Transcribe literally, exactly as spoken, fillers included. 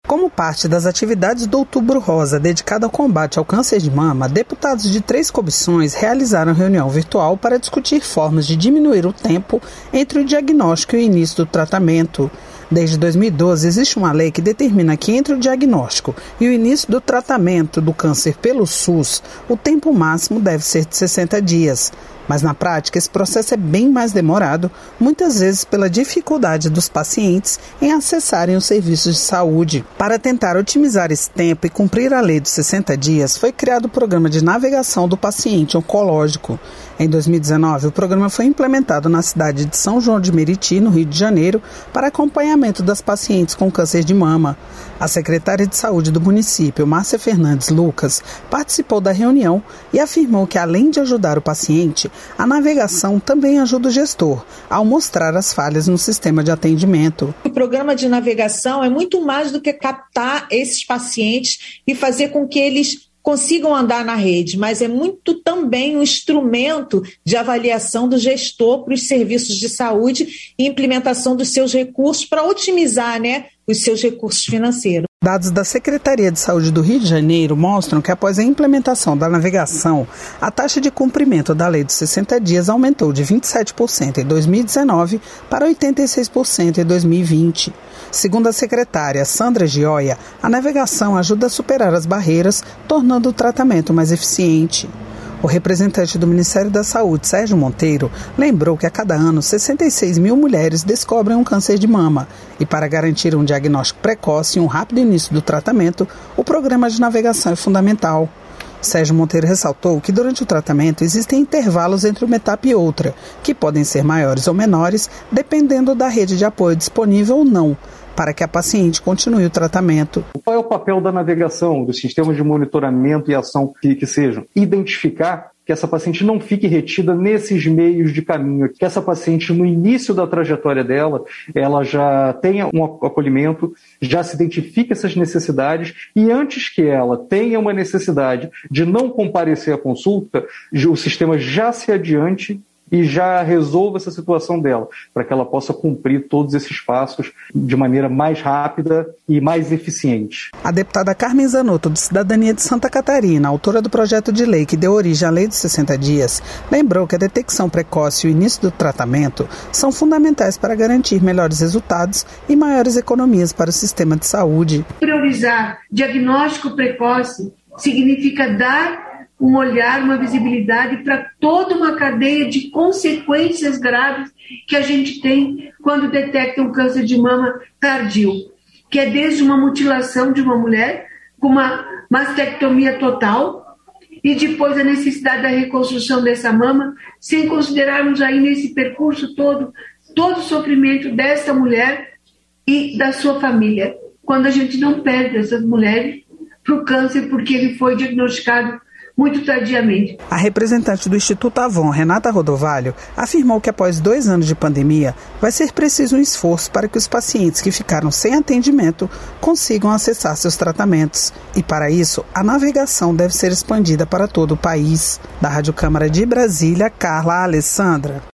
Como parte das atividades do Outubro Rosa dedicado ao combate ao câncer de mama, deputados de três comissões realizaram reunião virtual para discutir formas de diminuir o tempo entre o diagnóstico e o início do tratamento. Desde dois mil e doze, existe uma lei que determina que entre o diagnóstico e o início do tratamento do câncer pelo SUS, o tempo máximo deve ser de sessenta dias. Mas na prática, esse processo é bem mais demorado, muitas vezes pela dificuldade dos pacientes em acessarem os serviços de saúde. Para tentar otimizar esse tempo e cumprir a lei dos sessenta dias, foi criado o programa de navegação do paciente oncológico. Em dois mil e dezenove, o programa foi implementado na cidade de São João de Meriti, no Rio de Janeiro, para acompanhamento das pacientes com câncer de mama. A secretária de saúde do município, Márcia Fernandes Lucas, participou da reunião e afirmou que, além de ajudar o paciente, a navegação também ajuda o gestor ao mostrar as falhas no sistema de atendimento. O programa de navegação é muito mais do que captar esses pacientes e fazer com que eles consigam andar na rede, mas é muito também um instrumento de avaliação do gestor para os serviços de saúde e implementação dos seus recursos para otimizar, né, os seus recursos financeiros. Dados da Secretaria de Saúde do Rio de Janeiro mostram que após a implementação da navegação, a taxa de cumprimento da lei dos sessenta dias aumentou de vinte e sete por cento em dois mil e dezenove para oitenta e seis por cento em dois mil e vinte. Segundo a secretária Sandra Gioia, a navegação ajuda a superar as barreiras, tornando o tratamento mais eficiente. O representante do Ministério da Saúde, Sérgio Monteiro, lembrou que a cada ano sessenta e seis mil mulheres descobrem um câncer de mama e para garantir um diagnóstico precoce e um rápido início do tratamento, o programa de navegação é fundamental. Sérgio Monteiro ressaltou que durante o tratamento existem intervalos entre uma etapa e outra, que podem ser maiores ou menores, dependendo da rede de apoio disponível ou não, para que a paciente continue o tratamento. Qual é o papel da navegação, dos sistemas de monitoramento e ação que, que sejam? Identificar que essa paciente não fique retida nesses meios de caminho, que essa paciente, no início da trajetória dela, ela já tenha um acolhimento, já se identifique essas necessidades e antes que ela tenha uma necessidade de não comparecer à consulta, o sistema já se adiante e já resolva essa situação dela, para que ela possa cumprir todos esses passos de maneira mais rápida e mais eficiente. A deputada Carmen Zanotto, do Cidadania de Santa Catarina, autora do projeto de lei que deu origem à lei dos sessenta dias, lembrou que a detecção precoce e o início do tratamento são fundamentais para garantir melhores resultados e maiores economias para o sistema de saúde. Priorizar diagnóstico precoce significa dar um olhar, uma visibilidade para toda uma cadeia de consequências graves que a gente tem quando detecta um câncer de mama tardio, que é desde uma mutilação de uma mulher com uma mastectomia total e depois a necessidade da reconstrução dessa mama, sem considerarmos aí nesse percurso todo, todo o sofrimento dessa mulher e da sua família. Quando a gente não perde essas mulheres para o câncer porque ele foi diagnosticado muito tardiamente. A representante do Instituto Avon, Renata Rodovalho, afirmou que após dois anos de pandemia, vai ser preciso um esforço para que os pacientes que ficaram sem atendimento consigam acessar seus tratamentos. E para isso, a navegação deve ser expandida para todo o país. Da Rádio Câmara de Brasília, Carla Alessandra.